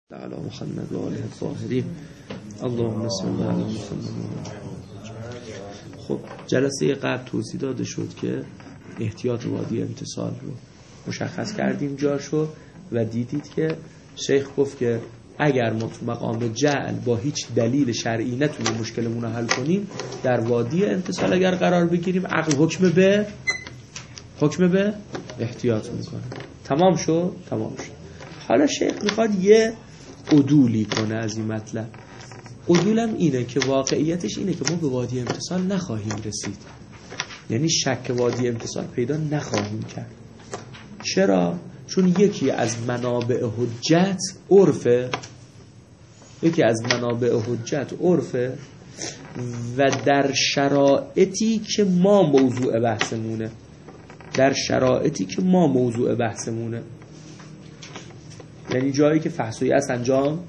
على محمد و آله الطاهرین اللهم صل علی محمد. خب جلسه قبل توضیح داده شد که احتیاط وادی امتصال رو مشخص کردیم جاشو و دیدید که شیخ گفت که اگر ما تو مقام جعل با هیچ دلیل شرعی نتونیم مشکلمون رو حل کنیم، در وادی امتصال اگر قرار بگیریم عقل حکم به احتیاط میکنه. تمام شد. حالا شیخ میخواد یه عدولی کنه از این مطلب. عدولم اینه که واقعیتش اینه که ما به وادی امتصال نخواهیم رسید، یعنی شک وادی امتصال پیدا نخواهیم کرد. چرا؟ چون یکی از منابع حجت عرفه و در شرایطی که ما موضوع بحثمونه، یعنی جایی که فحصویی است انجام،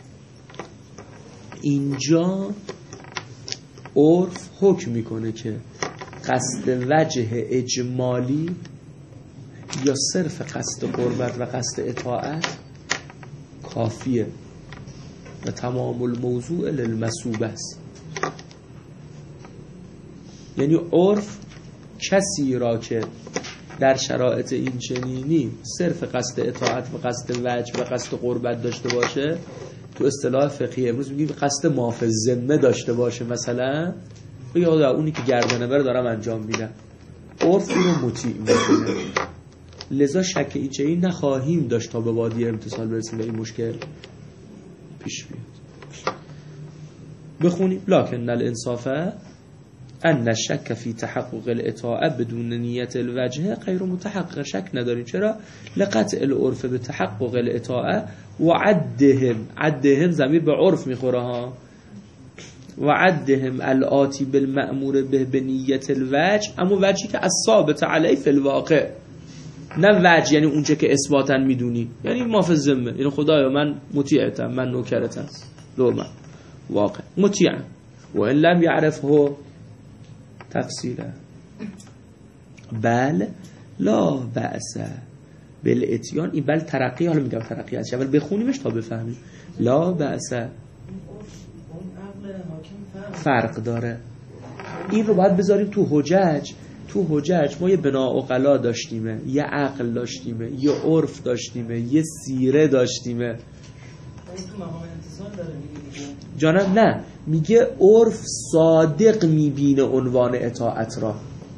اینجا عرف حکم میکنه که قصد وجه اجمالی یا صرف قصد قربت و قصد اطاعت کافیه و تمام الموضوع للمسوب است. یعنی عرف کسی را که در شرایط این چنینی صرف قصد اطاعت و قصد وجه و قصد قربت داشته باشه، تو اصطلاح فقهی امروز میگیم قصد معافی ذمه داشته باشه، مثلا یا اونی که گردنه بره دارم انجام میدم، عرف رو مطیع میکنه. لذا شک این چنین نخواهیم داشت تا به وادی امتصال برسیم و این مشکل پیش بیاد. بخونیم لکن الانصافه ان الشک فی تحقق الاطاعه بدون نیت الوجه غیر متحقق. شک نداریم. چرا؟ لقطع العرف به تحقق الاطاعه و عدهم ضمیر به عرف میخوره ها، و عدهم الآتی بالمأمور به نیت الوجه، اما وجهی که الثابت علیه فی الواقع، نه وجه یعنی اونچه که اثباتا میدونی، یعنی معافی ذمه، یعنی خدایا من مطیعتم، من نوکرتم، من واقع مطیعم و ان لم یعرفه تفصیلا بل لا بأس بالاتیان. این بل ترقی، حالا میگم ترقی هست، اول بخونیمش تا بفهمیم. لا بأس فرق داره. این رو باید بذاریم تو حجج ما یه بنا عقلا داشتیمه، یه عقل داشتیمه، یه عرف داشتیمه، یه سیره داشتیمه. جانم نه، میگه عرف صادق میبینه عنوان اطاعت را.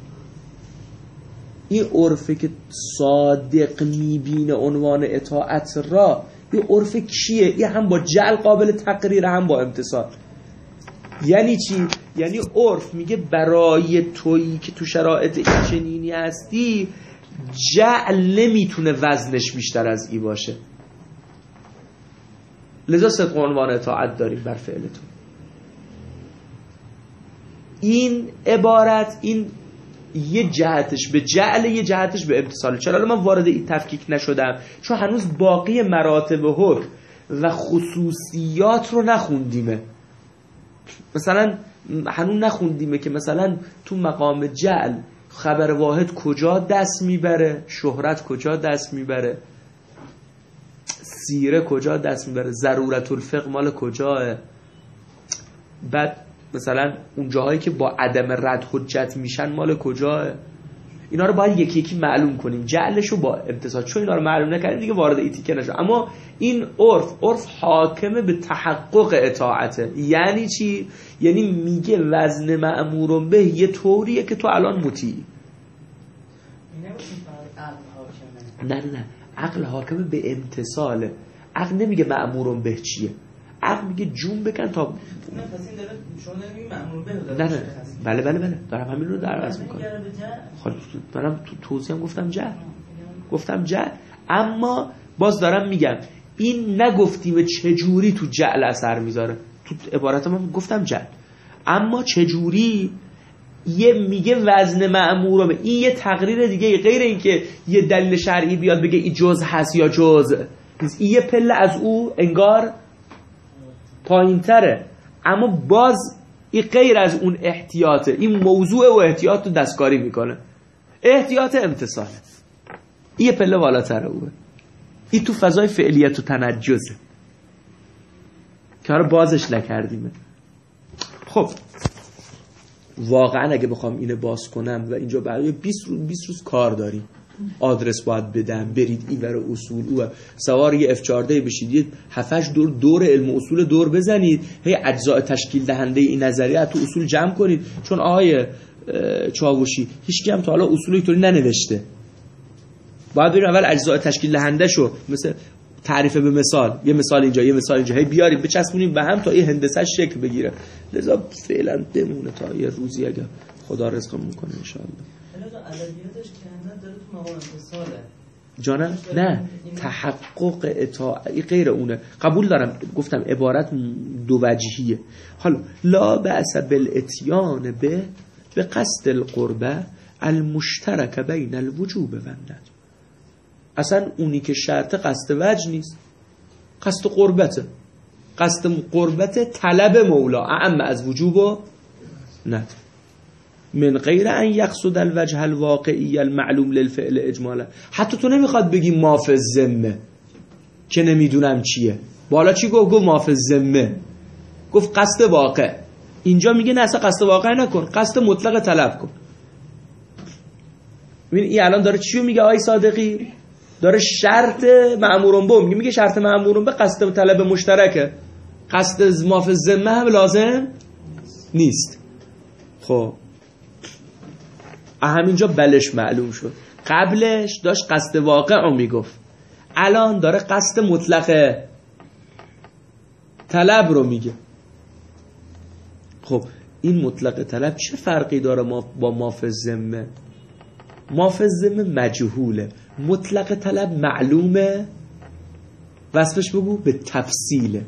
این عرفه که صادق میبینه عنوان اطاعت را، این عرف کیه؟ این هم با جعل قابل تقریر، هم با امتصال. یعنی چی؟ یعنی عرف میگه برای تویی که تو شرایط این چنینی هستی، جعل نمیتونه وزنش بیشتر از ای باشه، لذا صدق عنوان اطاعت داریم بر فعل تو. این عبارت، این یه جهتش به جعل، یه جهتش به امتصال. چرا من وارد این تفکیک نشدم؟ چون هنوز باقی مراتب حکم و خصوصیات رو نخوندیمه. مثلا هنوز نخوندیمه که مثلا تو مقام جعل خبر واحد کجا دست میبره، شهرت کجا دست میبره، سیره کجا دست میبره، ضرورت الفقه مال کجاه. بعد مثلا اون جاهایی که با عدم رد حجت میشن مال کجاه. اینا رو باید یکی یکی معلوم کنیم، جعلشو با امتصال. چون اینا رو معلوم نکردیم دیگه وارد ایتیکه نشد. اما این عرف حاکمه به تحقق اطاعته. یعنی چی؟ یعنی میگه وزن مأمور به یه طوریه که تو الان مطیعی. نه عقل حاکمه به امتصاله. عقل نمیگه مأمور به چیه، عقل میگه جون بکن تا نه بله دارم همین رو عرض میکنم. خب منم تو توضیحم گفتم جعل، اما باز دارم میگم این نگفتیم چجوری تو جعل اثر میذاره. تو عبارتم گفتم جعل، اما چجوری میگه وزن مأمور به این یه تقریر دیگه، غیر این که یه دلیل شرعی بیاد بگه این جزء هست یا جزء نیست. این یه پله از او انگار پایین تره، اما باز این غیر از اون احتیاطه. این موضوع و احتیاط رو دستکاری میکنه. احتیاط امتصال این یه پله بالاتره اوه. این تو فضای فعلیت و تنجزه. که حالا بازش نکردیمه. خب واقعا اگه بخوام اینو باز کنم و اینجا برای 20 روز کار داریم، آدرس باید بدم، برید این ور اصول او سوار یه F14 بشید، 7-8 دور علم اصول دور بزنید، هی اجزاء تشکیل دهنده این نظریه تو اصول جمع کنید. چون آقای چاوشی هیچ کی هم تا حالا اصول اینطوری ننوشته، باید بریم اول اجزاء تشکیل دهنده شو مثل تعریف به مثال، یه مثال اینجا یه مثال اینجا، هی بیاریم بچسبونیم به هم تا یه هندسه شکل بگیره. لذا فعلا بمونه تا یه روزی اگه خدا رزقمون میکنه ان شاء الله. ادبیاتش کندن داره تو مقام اتصاله جانم نه، تحقق اطاعتی غیر اونه. قبول دارم، گفتم عبارت دو وجهیه. حالا لا بأس بالاتیان به قصد القربه المشترک بین الوجوب و الندب. اصلا اونی که شرط قصد وجه نیست، قصد قربته. قصد قربت طلب مولا اعم از وجوب و ندب، من غیر ان یقصد الوجه الواقعی المعلوم للفعل اجمالا. حتی تو نمیخواد بگی ما فی الذمه که نمیدونم چیه، بالا چی گفت ما فی الذمه، گفت قصد واقع. اینجا میگه نه اصلا قصد واقع نکن، قصد مطلق طلب کن. ببین این الان داره چیو میگه آقای صادقی؟ داره شرط مأمورون به میگه شرط مأمورون به قصد طلب مشترکه، قصد ما فی الذمه هم لازم نیست. خب همینجا بلش معلوم شد. قبلش داشت قصد واقع رو میگفت، الان داره قصد مطلق طلب رو میگه. خب این مطلق طلب چه فرقی داره با ما فی الذمه؟ ما فی الذمه مجهوله، مطلق طلب معلومه. وصفش بگو به تفصیله.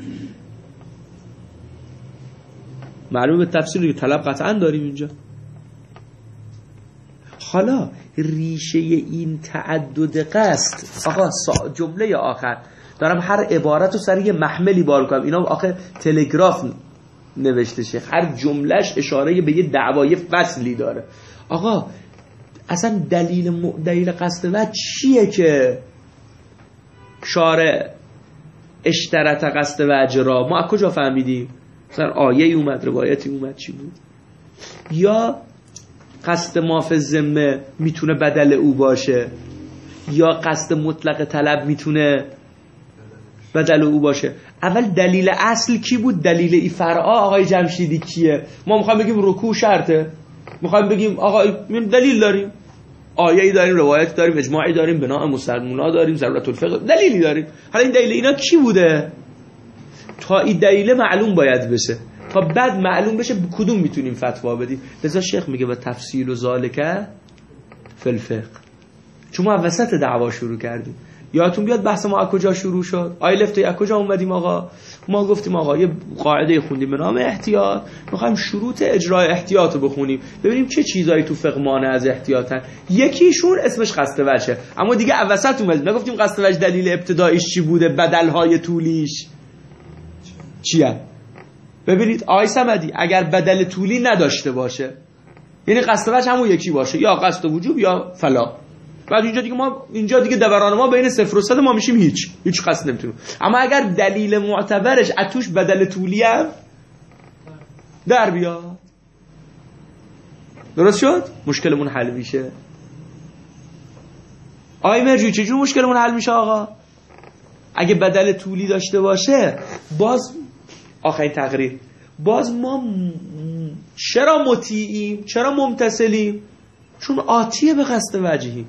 معلومه به تفصیله که طلب قطعا داریم اینجا. حالا ریشه این تعدد قصد، آقا جمله آخر دارم هر عبارت رو سر یه محملی بار کنم، اینا آخه تلگراف نوشته شیخ، هر جملهش اشاره به یه دعوای فصلی داره. آقا اصلا دلیل قصد وجه چیه که شارع اشترط قصد وجه را؟ ما از کجا فهمیدیم؟ مثلا آیه اومد، روایتی اومد، چی بود؟ یا قصد ما فی الذمه میتونه بدل او باشه، یا قصد مطلق طلب میتونه بدل او باشه. اول دلیل اصل کی بود؟ دلیل ای فرعا آقای جمشیدی کیه؟ ما میخوایم بگیم رکوع شرطه، میخوایم بگیم آقا دلیل داریم، آیه‌ای داریم، روایت داریم، اجماعی داریم، بناء مسلمونا داریم، ضرورت الفقه، دلیلی داریم. حالا این دلیل اینا کی بوده؟ تا این دلیل معلوم باید بشه، تا بعد معلوم بشه کدوم میتونیم فتوا بدیم. لذا شیخ میگه و تفصیل و ذالکه فی الفقه. چون ما وسط دعوا شروع کردیم، یادتون بیاد بحث ما از کجا شروع شد؟ آیلفته از کجا اومدیم آقا؟ ما گفتیم آقا یه قاعده خوندیم به نام احتیاط، میخوایم شروط اجرای احتیاط رو بخونیم، ببینیم چه چیزایی تو فقه مانع از احتیاطن. یکیشون اسمش قصد وجه، اما دیگه وسط اومدیم نگفتیم قصد وجه دلیل ابتداییش چی بوده، بدلهای طولیش چیه. ببینید آقای صمدی اگر بدل طولی نداشته باشه، یعنی قصد وجه همون یکی باشه، یا قصد وجوب یا فلا، بعد اینجا دیگه دوران ما بین 0 و 100 ما میشیم هیچ قصد نمیتونیم. اما اگر دلیل معتبرش اتوش بدل طولی هم در بیاد، درست شد؟ مشکلمون حل میشه. آقای مرجوی چجور مشکلمون حل میشه آقا؟ اگه بدل طولی داشته باشه، باز آخرین تقریر، باز ما چرا مطیعیم؟ چرا ممتثلیم؟ چون آتیه به قصد وجهی.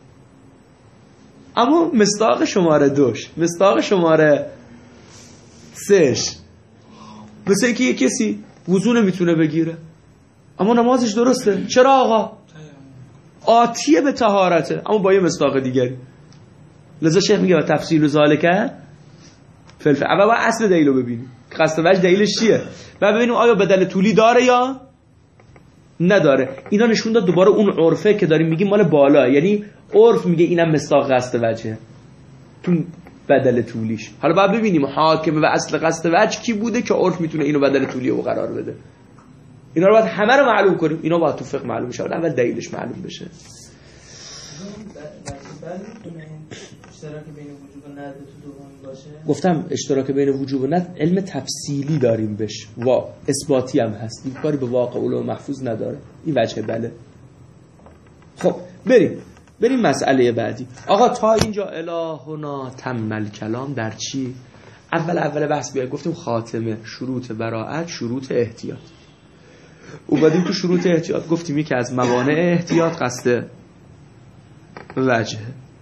اما مصداق شماره 2، مصداق شماره 3، مثل اینکه یه کسی وضو نمیتونه بگیره اما نمازش درسته. چرا آقا؟ آتیه به طهارته اما با یه مصداق دیگری. لذا شیخ میگه و تفصیل ذالکه فلفل. اول باید اصل دلیلو ببینیم، قصد وجه دلیلش چیه، و ببینیم آیا بدل طولی داره یا نداره. اینا نشون داد دوباره اون عرفه که داریم میگیم مال بالا، یعنی عرف میگه اینم مصداق قصد وجه تو بدل طولیش. حالا باید ببینیم حاکم و اصل قصد وجه کی بوده که عرف میتونه اینو بدل طولی رو قرار بده. اینا رو باید همه رو معلوم کنیم، اینا باید تو فقه معلوم بشه، اول دلیلش معلوم بشه. اشتراک بین وجوب و ندب تو دومی باشه؟ گفتم اشتراک بین وجوب و ندب علم تفصیلی داریم بش و اثباتی هم هست، این کاری به واقع علوم محفوظ نداره. این وجه بله. خب بریم مسئله بعدی. آقا تا اینجا الهنا تم الکلام در چی؟ اول بحث بیایم گفتیم خاتمه، شروط براءت، شروط احتیاط. اومدیم تو شروط احتیاط گفتیم یکی از موانع احتیاط قصد وجه.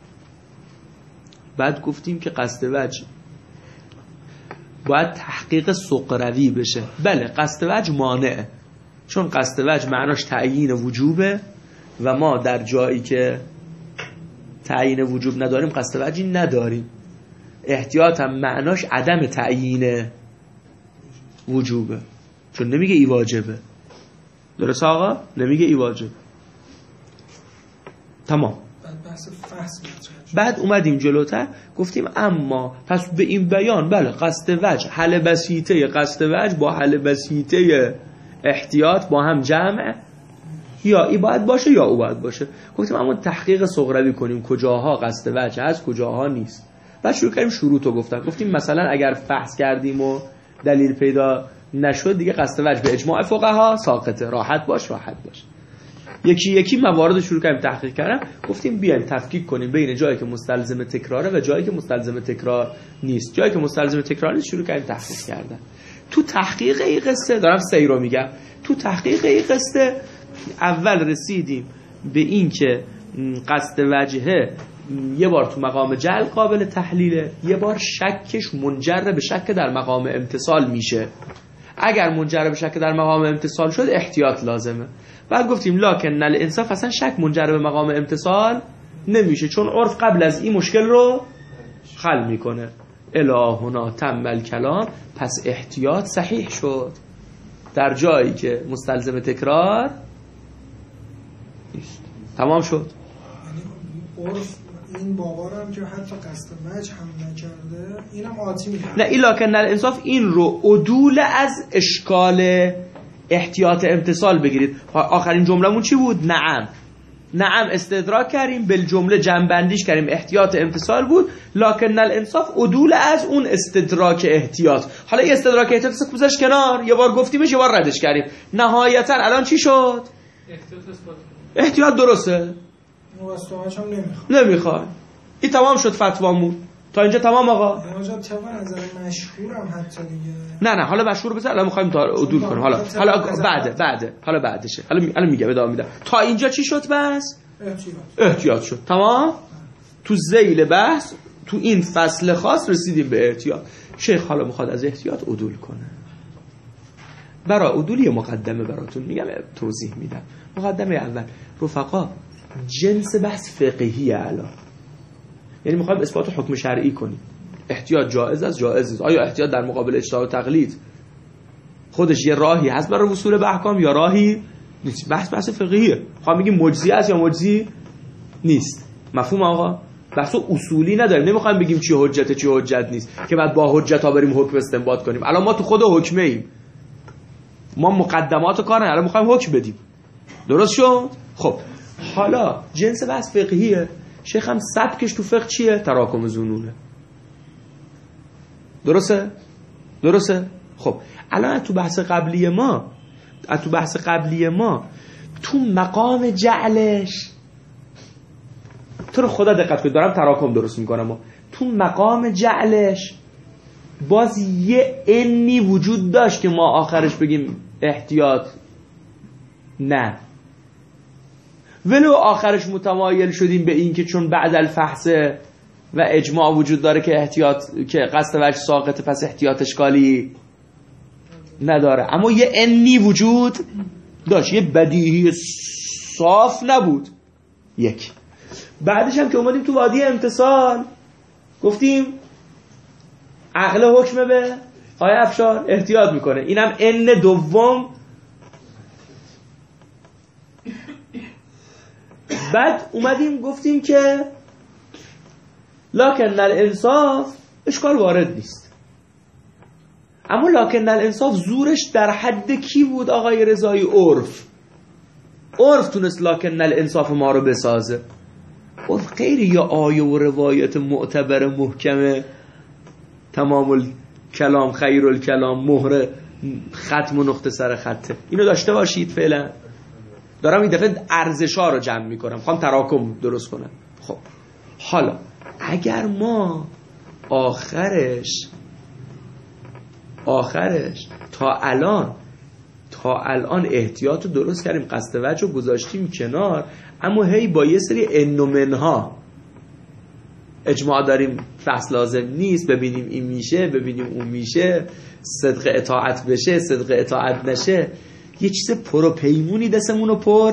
بعد گفتیم که قصد وجه باید تحقیق سقروی بشه. بله قصد وجه مانعه، چون قصد وجه معناش تعیین وجوبه و ما در جایی که تعیین وجوب نداریم قصد وجهی نداریم. احتیاط هم معناش عدم تعیین وجوبه، چون نمیگه ای واجبه. درست آقا؟ نمیگه ای واجب. تمام. بعد اومدیم جلوتر گفتیم اما پس به این بیان بله قصد وجه، حل بسیطه قصد وجه با حل بسیطه احتیاط با هم جمع، یا ای باید باشه یا او باید باشه. گفتیم اما تحقیق صغروی کنیم کجاها قصد وجه هست کجاها نیست. بعد شروع کردیم شروطو گفتیم مثلا اگر فحص کردیم و دلیل پیدا نشد دیگه قصد وجه به اجماع فقها ساقطه، راحت باش. یکی موارد شروع کردیم تحقیق کردن. گفتیم بیایم تفکیک کنیم بین جایی که مستلزم تکراره و جایی که مستلزم تکرار نیست. جایی که مستلزم تکرار نیست شروع کردیم تحقیق کردن. تو تحقیق این قصه دارم سیرو میگم، تو تحقیق این قصه اول رسیدیم به این که قصد وجهه یه بار تو مقام جعل قابل تحلیله، یه بار شکش منجر به شک در مقام امتصال میشه. اگر منجر به شک در مقام امتصال شد احتیاط لازمه. بعد گفتیم لکن الانصاف اصلا شک منجر به مقام امتصال نمیشه، چون عرف قبل از این مشکل رو حل میکنه. الهنا تم الکلام، پس احتیاط صحیح شد در جایی که مستلزم تکرار نیست. تمام شد. یعنی عرف این باورم که حتی قصد وجه هم نکرده اینم آتی میکنه. نه این لکن الانصاف این رو عدول از اشکال احتیاط امتصال بگیرید. آخرین جملمون چی بود؟ نعم استدراک کردیم، بالجمله جمع-بندیش کردیم، احتیاط امتصال بود. لکن الانصاف عدول از اون استدراک احتیاط. حالا این استدراک احتیاط گذاشت کنار، یه بار گفتیمش یه بار ردش کردیم. نهایتا الان چی شد؟ احتیاط درسته، واسطه‌اش هم نمیخواد. این تمام شد فتوامون تا اینجا. تمام آقا. اینجا طبعا نظر مشهورم حتی دیگه. نه حالا مشهور بذار، الان می‌خوایم تا عدول کنیم. حالا بعده حالا بعدشه. الان میگم ادامه میدم. تا اینجا چی شد بس؟ احتیاط شد. تمام. تو ذیل بحث تو این فصل خاص رسیدیم به احتیاط. شیخ حالا میخواد از احتیاط عدول کنه. برای عدول یه مقدمه براتون میگم، توضیح میدم. مقدمه اول رفقا، جنس بحث فقهی الان، یعنی میخوایم اثبات حکم شرعی کنیم. احتیاط جایز است جایز. آیا احتیاط در مقابل اجتهاد و تقلید خودش یه راهی هست برای وصول به احکام یا راهی نیست؟ بحث فقهیه. خواهم بگیم مجزی است یا مجزی نیست. مفهوم آقا؟ بحث اصولی نداریم. نمیخوایم بگیم چی حجته چی حجت نیست که بعد با حجت ها بریم حکم استنباط کنیم. الان ما تو خود حکمه ایم، ما مقدمات کار الان میخوایم حکم بدیم. درست شد؟ خب حالا جنس بحث فقهیه. شیخ هم سبکش تو فقه چیه؟ تراکم ظنونه. درسته؟ خب الان تو بحث قبلی ما تو مقام جعلش، تو رو خدا دقت کنید دارم تراکم درست میکنم، تو مقام جعلش باز یه انی وجود داشت که ما آخرش بگیم احتیاط نه، ولو آخرش متمایل شدیم به این که چون بعد الفحص و اجماع وجود داره که احتیاط که قصد وجه ساقطه پس احتیاط اشکالی نداره. اما یه انی وجود داشت، یه بدیهی صاف نبود. یک بعدش هم که اومدیم تو وادی امتصال گفتیم عقل حکم به آیه افشار احتیاط میکنه، اینم ان دوم. بعد اومدیم گفتیم که لکن الانصاف اشکال وارد نیست. اما لکن الانصاف زورش در حد کی بود آقای رضایی؟ عرف تونست لکن الانصاف ما رو بسازه. غیر یا آیه و روایت معتبر محکمه تمام الکلام خیر الکلام مهر ختم و نقطه سر خطه. اینو داشته باشید. فعلا دارم این دفعه ارزش‌ها رو جمع میکنم، میخوام تراکم درست کنم. خب حالا اگر ما آخرش تا الان احتیاط رو درست کردیم، قصد وجه رو گذاشتیم کنار، اما هی با یه سری انومنها اجماع داریم، فصل لازم نیست، ببینیم این میشه ببینیم اون میشه، صدق اطاعت بشه صدق اطاعت نشه، یه چیز پروپیمونی دستمون رو پر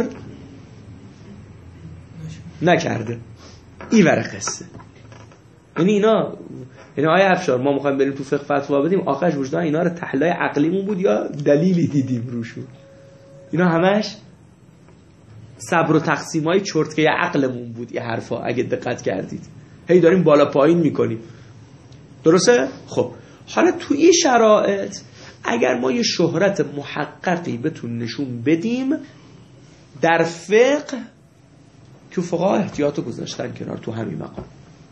نکرده. این ور قصه. یعنی اینا آیه افشار ما میخوایم بریم تو فقه فتوا بدیم، آخرش وجدان اینا رو تحلیل عقلیمون بود یا دلیلی دیدیم روشون؟ اینا همش صبر و تقسیمای چرتکه عقلمون بود. این حرفا اگه دقت کردید هی داریم بالا پایین میکنیم. درسته؟ خب حالا تو این شرایط اگر ما یه شهرت محققی بتون نشون بدیم در فقه، که فقها احتیاطو گذاشتن کنار تو همین مقام،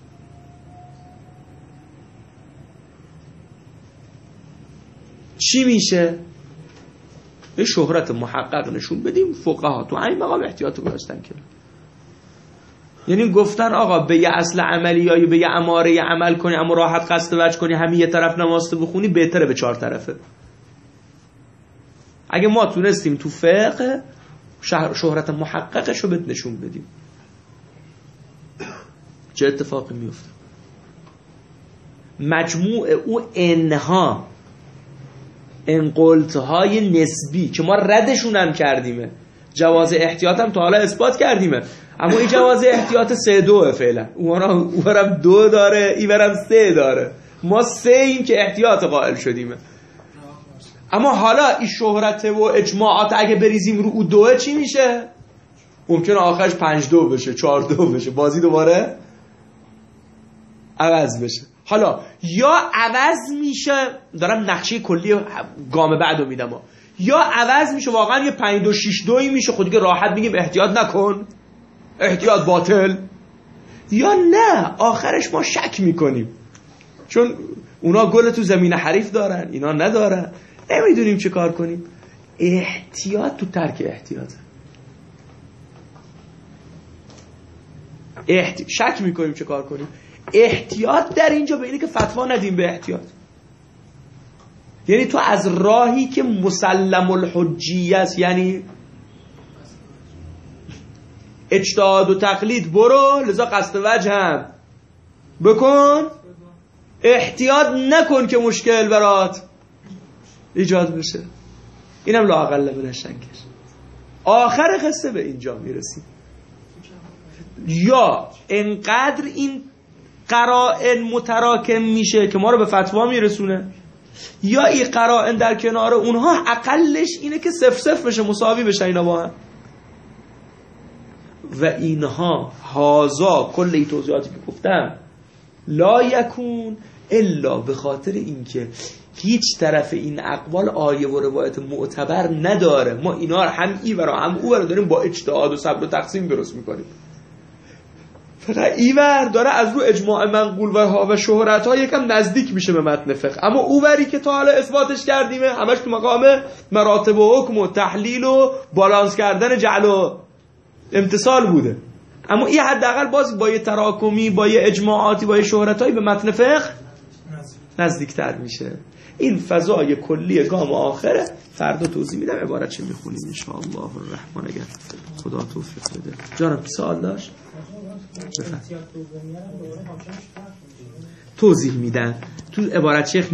چی میشه؟ یه شهرت محقق نشون بدیم، فقها تو همین مقام احتیاطو گذاشتن کنار. یعنی گفتن آقا به یه اصل عملی یا به یه اماره عمل کنی اما راحت قصد وجه کنی، همین یه طرف نماز بخونی بهتره به 4 طرفه. اگه ما تونستیم تو فقه شهرت محققش رو بهت نشون بدیم، چه اتفاقی میفته؟ مجموع او انها انقلتهای نسبی که ما ردشون هم کردیمه، جواز احتیاط هم تا حالا اثبات کردیمه، اما این جواز احتیاط 3-2 فعلا، اونم 2 داره اینورم 3 داره، ما 3 این که احتیاط قائل شدیمه. اما حالا این شهرت و اجماعات اگه بریزیم رو او 2 چی میشه؟ ممکنه آخرش 5-2 بشه 4-2 بشه، بازی دوباره عوض بشه. حالا یا عوض میشه، دارم نقشه کلی گام بعدو میدم، یا عوض میشه واقعا یه 5-2-6-2 میشه، خود دیگه راحت میگیم احتیاط نکن، احتیاط باطل، یا نه آخرش ما شک میکنیم چون اونا گل تو زمین حریف دارن اینا ندارن، نمیدونیم چه کار کنیم. احتیاط تو ترک احتیاطه. شک میکنیم چه کار کنیم. احتیاط در اینجا به اینه که فتوا ندیم به احتیاط، یعنی تو از راهی که مسلم الحجیه است، یعنی اجتهاد و تقلید برو، لذا قصد وجه هم بکن، احتیاط نکن که مشکل برات ایجاد بشه. اینم لااقل من الشنکر. آخر قصه به اینجا میرسیم. یا انقدر این قرائن متراکم میشه که ما رو به فتوا میرسونه، یا این قرائن در کنار اونها اقلش اینه که 0-0 بشه، مساوی بشه اینا با هم. و اینها هازا کل این توضیحاتی که گفتم لا یکون الا به خاطر اینکه هیچ طرف این اقوال آیه و روایت معتبر نداره. ما اینا هم ایور هم اوور داریم با اجتهاد و صبر و تقسیم درست میکنیم. فقط ایور داره از رو اجماع منقول و شهرت ها یکم نزدیک میشه به متن فقه، اما اووری که تا حالا اثباتش کردیمه همش تو مقام مراتب و حکم و تحلیل و بالانس کردن جعل و امتصال بوده. اما این حداقل باز با یه تراکمی، با یه اجماعاتی، با یه شهرتایی به متن فقه نزدیکتر میشه. این فضای کلی گام آخره. فردا توضیح میدم عبارت چه میخونیم ان شاء الله الرحمن اگر خدا توفیق بده. جانم کی سوال داشت؟ توضیح میدن تو عبارت شیخ